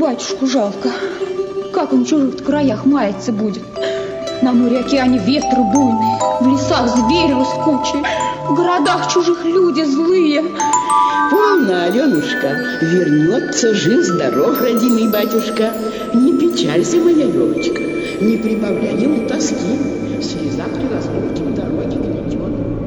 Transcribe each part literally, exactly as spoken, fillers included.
Батюшку жалко. Как он в чужих краях маяться будет? На море-океане ветры буйные, в лесах звери лоскучие, в городах чужих люди злые. Полно, Аленушка, вернется жив-здоров, родимый батюшка. Не печалься, моя елочка, не прибавляй ему тоски. Слеза при разлуке в дороге гнетет.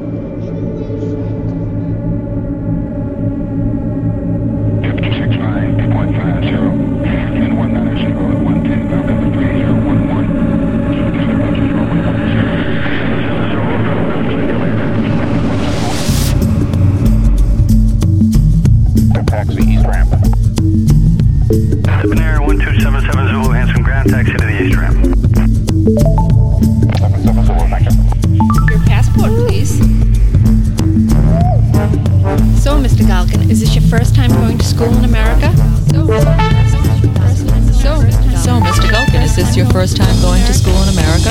Your first time going to school in America?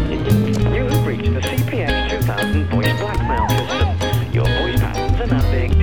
You have reached the C P S two thousand voice blackmail system. Your voice patterns are now being